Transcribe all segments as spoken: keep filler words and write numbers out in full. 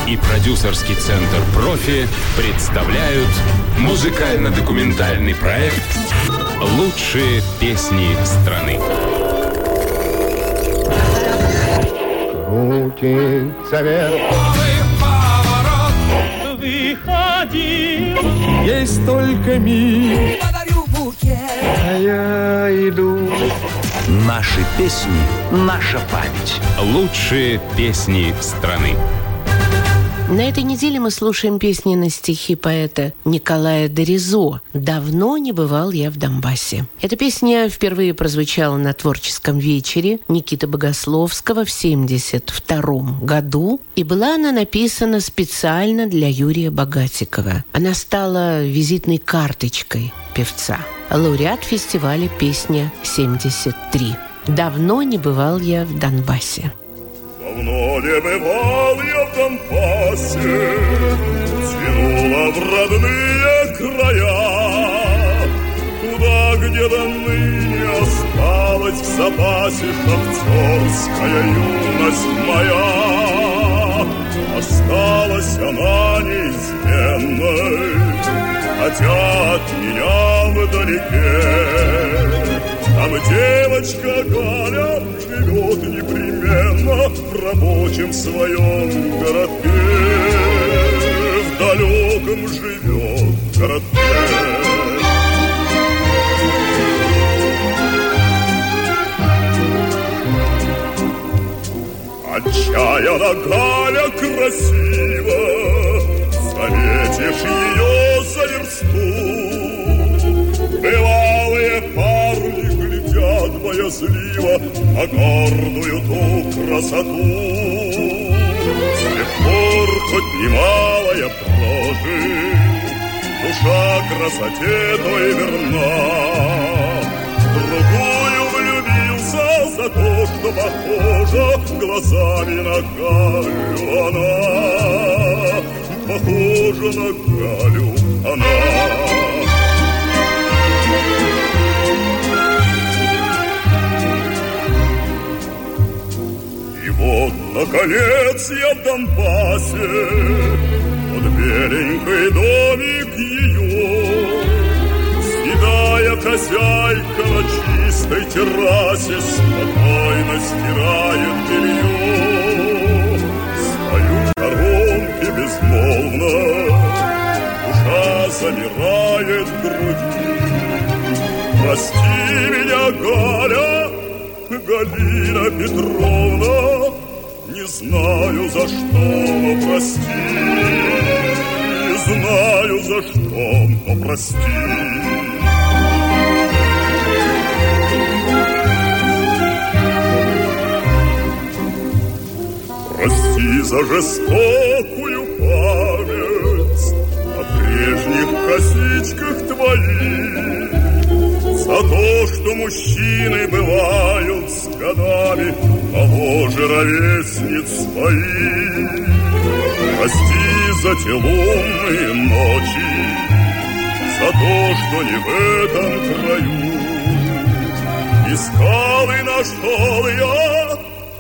и продюсерский центр «Профи» представляют музыкально-документальный проект «Лучшие песни страны». Крутится вверх. Поворот. Выходи. Есть только миг. Подарю букет. А я иду. Наши песни, наша память. Лучшие песни страны. На этой неделе мы слушаем песни на стихи поэта Николая Доризо «Давно не бывал я в Донбассе». Эта песня впервые прозвучала на творческом вечере Никиты Богословского в семьдесят втором году, и была она написана специально для Юрия Богатикова. Она стала визитной карточкой певца. Лауреат фестиваля «Песня семьдесят три». «Давно не бывал я в Донбассе». Давно не бывал я в Донбассе, тянуло в родные края, туда, где до ныне осталась в запасе шахтерская юность моя. Осталась она неизменной, хотя от меня вдалеке. Там девочка Галя живет непременно в рабочем своем городке, в далеком живет городке. Отчаянно Галя красива, заметишь ее за версту. Бывалые парни глядят боязливо на гордую ту красоту. С тех пор хоть немалая прожит, душа красоте той верна. Другую влюбился за то, что похожа глазами на Галю она. Похожа на Галю она. Вот, наконец, я в Донбассе, вот беленький домик ее. Седая хозяйка на чистой террасе спокойно стирает белье. Стою в сторонке безмолвно, душа замирает в груди. Прости меня, Галя, Галина Петровна, не знаю за что, но прости, не знаю за что, но прости. Прости за жестокую память о прежних косичках твоих, за то, что мужчины бывают с годами моложе ровесниц своих. Прости за те лунные ночи, за то, что не в этом краю. Искал и нашел я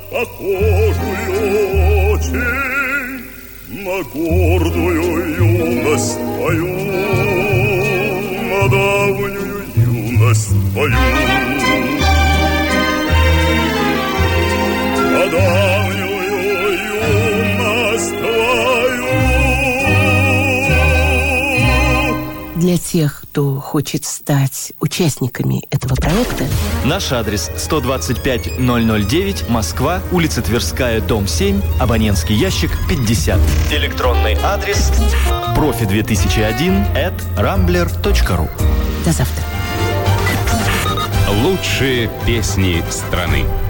похожую очень на гордую юность твою, на давнюю юность твою, на давнюю юность твою. Для тех, кто хочет стать участниками этого проекта, наш адрес сто двадцать пять ноль ноль девять, Москва, улица Тверская, дом семь, абонентский ящик пятьдесят. Электронный адрес профи две тысячи один at rambler точка ру. До завтра. Лучшие песни страны.